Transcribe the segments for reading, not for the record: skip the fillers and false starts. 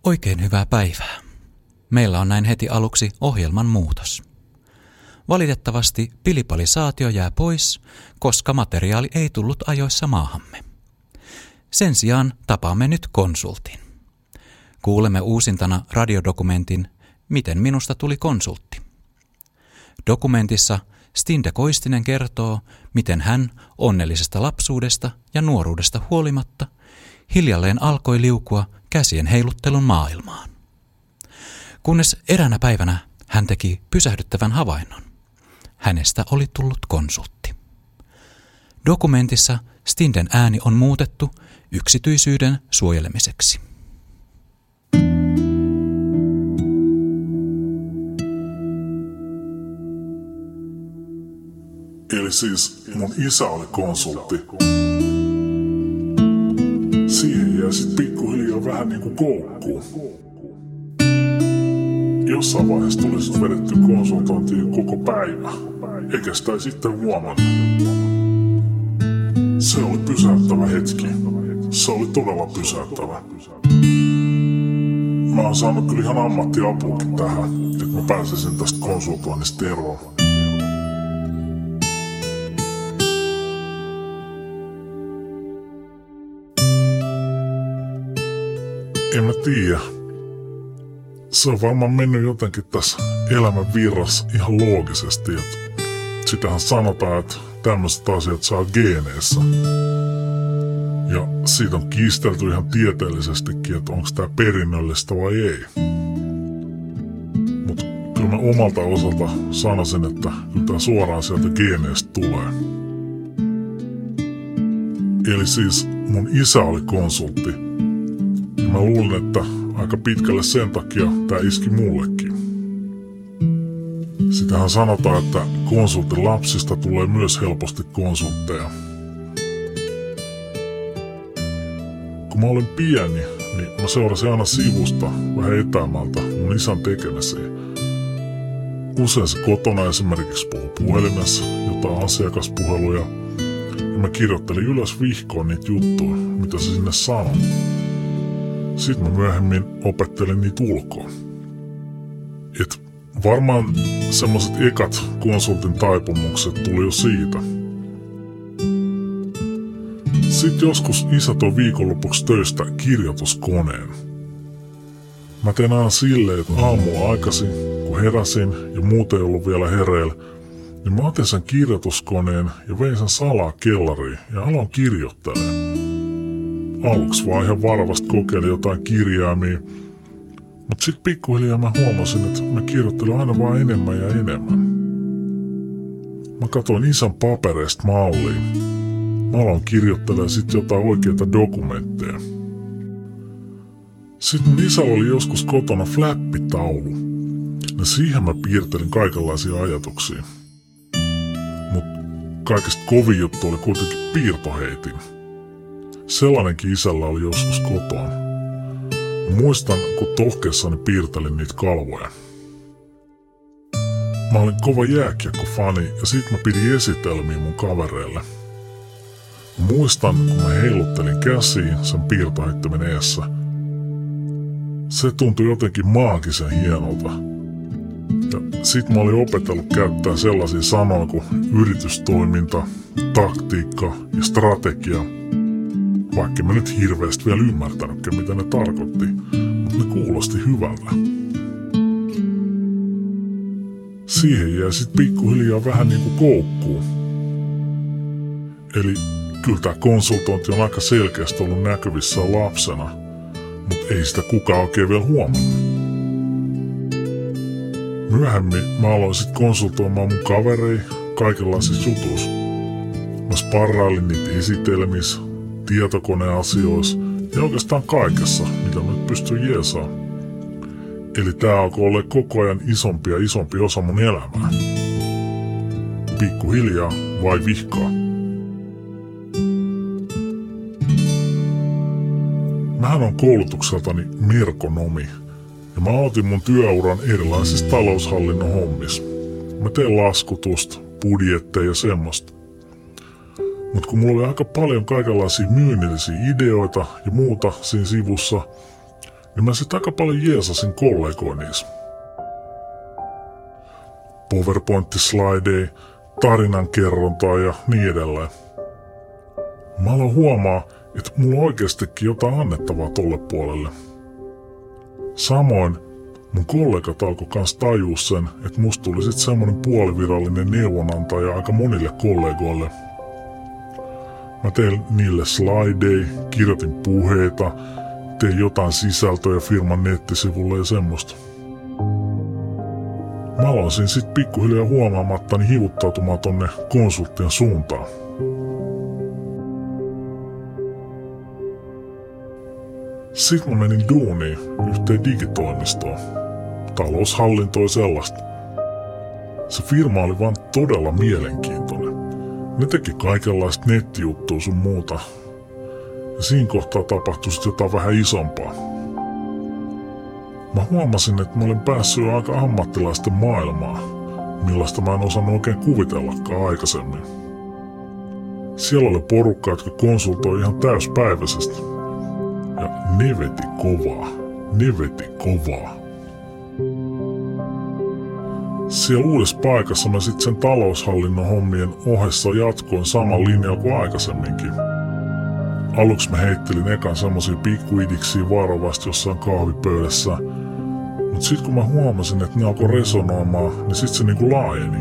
Oikein hyvää päivää. Meillä on näin heti aluksi ohjelman muutos. Valitettavasti pilipalisaatio jää pois, koska materiaali ei tullut ajoissa maahamme. Sen sijaan tapaamme nyt konsultin. Kuulemme uusintana radiodokumentin Miten minusta tuli konsultti. Dokumentissa Stinde Koistinen kertoo, miten hän onnellisesta lapsuudesta ja nuoruudesta huolimatta hiljalleen alkoi liukua käsien heiluttelun maailmaan. Kunnes eräänä päivänä hän teki pysähdyttävän havainnon. Hänestä oli tullut konsultti. Dokumentissa Stinden ääni on muutettu yksityisyyden suojelemiseksi. Eli siis mun isä oli konsultti. Siihen jää sit pikkuhiljaa vähän niinku koukkuun. Jossain vaiheessa tuli sit vedetty konsultointiin koko päivä, eikä sitä sitten huomannut. Se oli pysäyttävä hetki. Se oli todella pysäyttävä. Mä oon saanut kyllä ihan ammattiapuukin tähän, että mä pääsisin tästä konsultoinnista eroon. En mä tiedä. Se on varmaan mennyt jotenkin tässä elämän virrassa ihan loogisesti. Että sitähän sanotaan, että tämmöiset asiat saa geeneissä. Ja siitä on kiistelty ihan tieteellisestikin, että onko tää perinnöllistä vai ei. Mutta kyllä mä omalta osalta sanoisin, että kyllä tää suoraan sieltä geeneistä tulee. Eli siis mun isä oli konsultti. Ja mä luulen, että aika pitkälle sen takia tää iski mullekin. Sitähän sanotaan, että konsultin lapsista tulee myös helposti konsultteja. Kun mä olin pieni, niin mä seurasin aina sivusta vähän etäämältä mun isän tekemisiä. Usein se kotona esimerkiksi puhui puhelimessa jotain asiakaspuheluja, ja mä kirjoittelin ylös vihkoon niitä juttuja, mitä se sinne sanoi. Sitten mä myöhemmin opettelin niitä ulkoa. Et varmaan semmoset ekat konsultin taipumukset tuli jo siitä. Sitten joskus isä toi viikonlopuksi töistä kirjoituskoneen. Mä tein aina silleen, että aamulla aikaisin, kun heräsin ja muuten ei ollut vielä hereillä, niin mä otin sen kirjoituskoneen ja vein sen salaa kellariin ja aloin kirjoittelemaan. Aluksi vaan ihan varovasti kokeilin jotain kirjaimia, mutta sitten pikkuhiljaa mä huomasin, että mä kirjoittelin aina vaan enemmän ja enemmän. Mä katsoin isän papereista malliin. Mä aloin kirjoittelemaan sitten jotain oikeita dokumentteja. Sitten mun isällä oli joskus kotona flappitaulu, ja siihen mä piirtelin kaikenlaisia ajatuksia. Mut kaikista kovin juttu oli kuitenkin piirtoheitin. Sellainenkin isällä oli joskus kotona. Muistan, kun tohkeessani piirtelin niitä kalvoja. Mä olin kova jääkiekkofani ja sit mä pidin esitelmiä mun kavereille. Muistan, kun mä heiluttelin käsiin sen piirtoheittimen eessä. Se tuntui jotenkin maagisen hienolta. Ja sit mä olin opetellut käyttää sellaisia sanoja kuin yritystoiminta, taktiikka ja strategia. Vaikka mä nyt hirveästi vielä ymmärtänytkään, mitä ne tarkoitti, mutta ne kuulosti hyvältä. Siihen jäi sit pikkuhiljaa vähän niinku koukkuun. Eli kyllä tää konsultointi on aika selkeästi ollut näkyvissä lapsena, mutta ei sitä kukaan oikein vielä huomannut. Myöhemmin mä aloin sit konsultoimaan mun kaverei kaikenlaisissa jutuissa. Mä sparrailin niitä esitelmissä, tietokoneasioissa ja oikeastaan kaikessa, mitä mä nyt pystyn jeesaamaan. Eli tää alkoi olla koko ajan isompi ja isompi osa mun elämää. Pikkuhiljaa vai vihkaa. Mähän on koulutukseltani merkonomi ja mä aloitin mun työuran erilaisissa taloushallinnon hommissa. Mä teen laskutusta, budjetteja ja semmoista. Mutta kun mulla oli aika paljon kaikenlaisia myynnillisiä ideoita ja muuta siinä sivussa, niin mä sit aika paljon jeesasin kollegoiniis. PowerPoint-slaidei, tarinankerrontaa ja niin edelleen. Mä aloin huomaa, että mulla on oikeastikin jotain annettavaa tolle puolelle. Samoin mun kollegat alkoi kans tajua sen, että musta tuli sit semmonen puolivirallinen neuvonantaja aika monille kollegoille. Mä tein niille slaidei, kirjoitin puheita, tein jotain sisältöjä firman nettisivulle ja semmoista. Mä aloin sit pikkuhiljaa huomaamattani hivuttautumaan tonne konsulttien suuntaan. Sitten mä menin duuniin yhteen digitoimistoon. Taloushallintoa sellaista. Se firma oli vaan todella mielenkiintoinen. Ne teki kaikenlaista nettijuttua sun muuta. Ja siinä kohtaa tapahtui sit jotain vähän isompaa. Mä huomasin, että mä olin päässyt jo aika ammattilaisten maailmaan, millaista mä en osannut oikein kuvitellakaan aikaisemmin. Siellä oli porukka, jotka konsultoi ihan täyspäiväisesti. Ja ne veti kovaa. Siellä uudessa paikassa mä sit sen taloushallinnon hommien ohessa jatkoin saman linjan kuin aikaisemminkin. Aluksi mä heittelin ekan semmosia pikkuidiksiä varovasti jossain kahvipöydässä, mut sit kun mä huomasin, että ne alkoi resonoimaan, niin sit se niinku laajeni.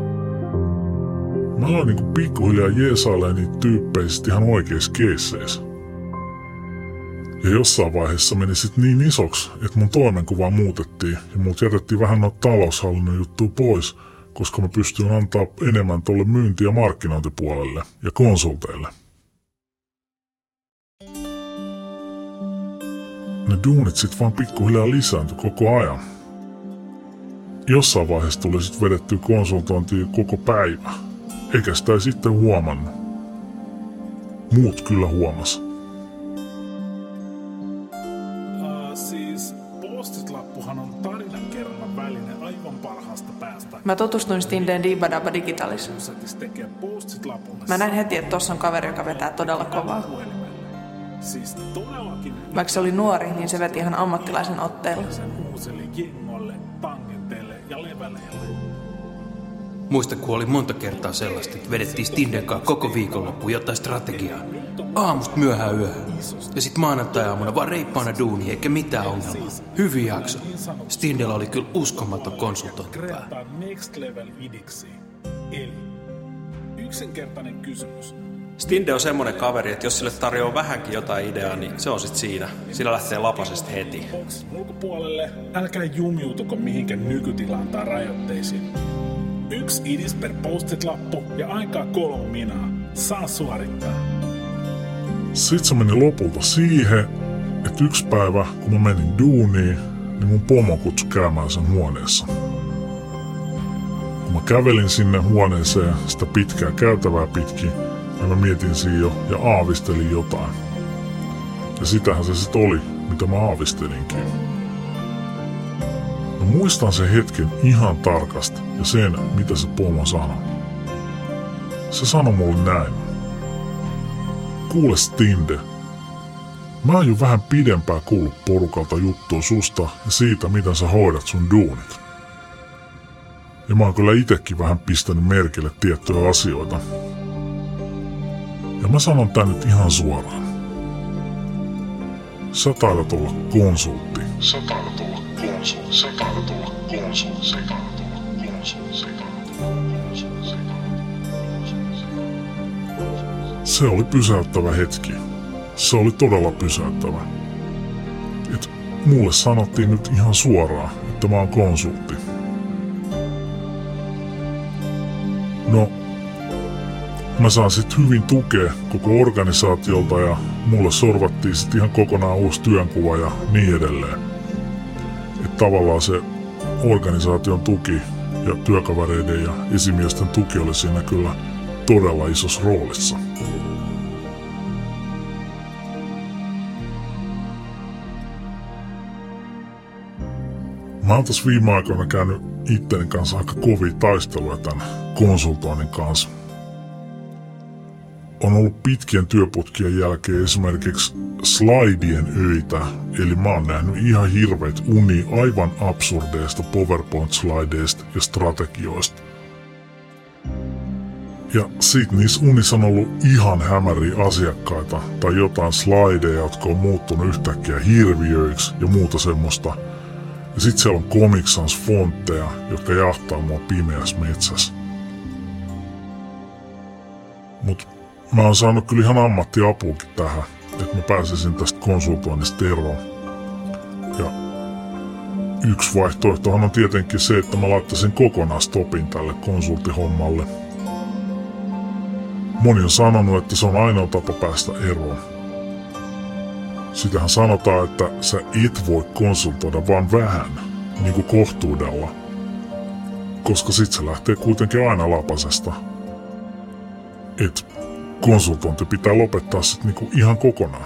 Mä aloin niinku pikkuhiljaa jeesailemaan niitä tyyppejä sit ihan oikeissa keisseissä. Ja jossain vaiheessa meni sit niin isoksi, että mun toimenkuva muutettiin ja mut jätettiin vähän noita taloushallinnon juttua pois, koska mä pystyin antaa enemmän tolle myynti- ja markkinointipuolelle ja konsulteille. Ne duunit sit vaan pikkuhiljaa lisääntyi koko ajan. Jossain vaiheessa tuli sit vedettyä konsultointia koko päivä, eikä sitä ei sitten huomannut. Muut kyllä huomas. Post-it-lappuhan on tarinankerronnan väline aivan parhaasta päästä. Mä tutustuin Stindeen Dibadaba Digitalis. Mä näin heti, että tossa on kaveri, joka vetää todella kovaa. Vaikka se oli nuori, niin se veti ihan ammattilaisen otteella. Muista, kun oli monta kertaa sellaista, että vedettiin Stinden kanssa koko viikonloppuun jotain strategiaa. Aamusta myöhään yöhön. Ja sit maanantai-aamuna vaan reippaana duuni, eikä mitään ongelmaa. Hyvin jakso. Stindellä oli kyllä uskomaton konsultointipää. Next level idiksi. Eli yksinkertainen kysymys. Stinde on semmonen kaveri, että jos sille tarjoaa vähänkin jotain ideaa, niin se on sit siinä. Sillä lähtee lapasesta heti. Ulkopuolelle älkää jumiutuko mihinkään nykytilaan tai rajoitteisiin. 1 idis per post-it-lappu ja aikaa 3 minaa. Saa suorittaa. Sit se meni lopulta siihen, että yksi päivä, kun mä menin duuniin, niin mun pomo kutsui käymään sen huoneessa. Kun mä kävelin sinne huoneeseen sitä pitkää käytävää pitkin, ja mä mietin siinä jo ja aavistelin jotain. Ja sitähän se sit oli, mitä mä aavistelinkin. Mä muistan sen hetken ihan tarkasti ja sen, mitä se pomo sanoi. Se sanoi mulle näin. Kuule Stinde, mä oon jo vähän pidempään kuullut porukalta juttua susta ja siitä, miten sä hoidat sun duunit. Ja mä oon kyllä itekin vähän pistänyt merkille tiettyjä asioita. Ja mä sanon tän nyt ihan suoraan. Sä taidat olla konsultti. Se oli pysäyttävä hetki. Se oli todella pysäyttävä. Et mulle sanottiin nyt ihan suoraan, että mä oon konsultti. No, mä saan sit hyvin tukea koko organisaatiolta ja mulle sorvattiin sit ihan kokonaan uusi työnkuva ja niin edelleen. Et tavallaan se organisaation tuki ja työkavereiden ja esimiesten tuki oli siinä kyllä todella isossa roolissa. Mä oon tässä viime aikoina käynyt itteni kanssa aika kovia taisteluja tämän konsultoinnin kanssa. on ollut pitkien työputkien jälkeen esimerkiksi slaidien öitä, eli mä oon nähnyt ihan hirveät unia aivan absurdeista PowerPoint-slaideista ja strategioista. Ja sit niissä unissa on ollut ihan hämäriä asiakkaita tai jotain slaideja, jotka on muuttunut yhtäkkiä hirviöiksi ja muuta semmoista. Ja sit siellä on Comic Sans fontteja, jotka jahtaa mua pimeässä metsässä. Mut mä oon saanut kyllä ihan ammattiapuukin tähän, että mä pääsisin tästä konsultoinnista eroon. Ja yksi vaihtoehtohan on tietenkin se, että mä laittaisin kokonaan stopin tälle konsulttihommalle. Moni on sanonut, että se on ainoa tapa päästä eroon. Sitähän sanotaan, että sä et voi konsultoida vaan vähän, niin kuin kohtuudella. Koska sit se lähtee kuitenkin aina lapasesta. Et konsultointi pitää lopettaa sit niinku ihan kokonaan.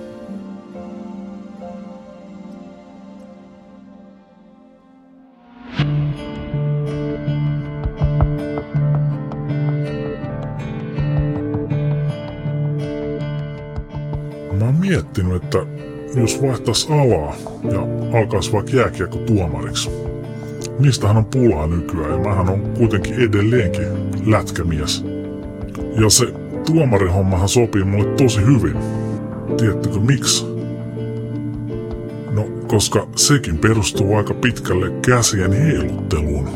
Mä oon miettinyt, että jos vaihtais alaa ja alkaisi vaikka jääkiekkotuomariksi. Niistähän on pulaa nykyään ja mähän on kuitenkin edelleenkin lätkämies. Ja se tuomarihommahan sopii mulle tosi hyvin. Tiedättekö miksi? No, koska sekin perustuu aika pitkälle käsien heilutteluun.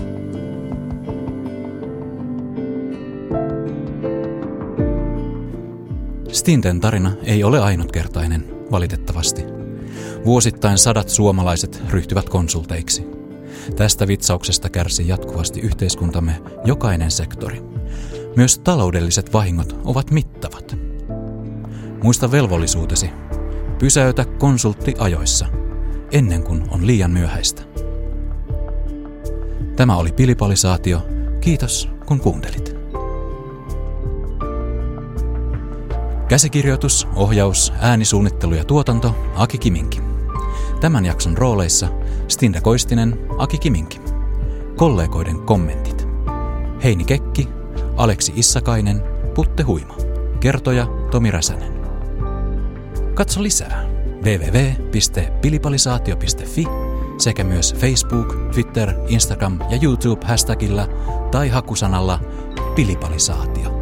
Stinten tarina ei ole ainutkertainen, valitettavasti. Vuosittain 100 suomalaiset ryhtyvät konsulteiksi. Tästä vitsauksesta kärsii jatkuvasti yhteiskuntamme jokainen sektori. Myös taloudelliset vahingot ovat mittavat. Muista velvollisuutesi. Pysäytä konsultti ajoissa, ennen kuin on liian myöhäistä. Tämä oli Pilipalisaatio. Kiitos, kun kuuntelit. Käsikirjoitus, ohjaus, äänisuunnittelu ja tuotanto Aki Kiminki. Tämän jakson rooleissa Stinde Koistinen, Aki Kiminki. Kollegoiden kommentit. Heini Kekki, Aleksi Issakainen, Putte Huima. Kertoja Tomi Räsänen. Katso lisää www.pilipalisaatio.fi sekä myös Facebook, Twitter, Instagram ja YouTube hashtagillä tai hakusanalla Pilipalisaatio.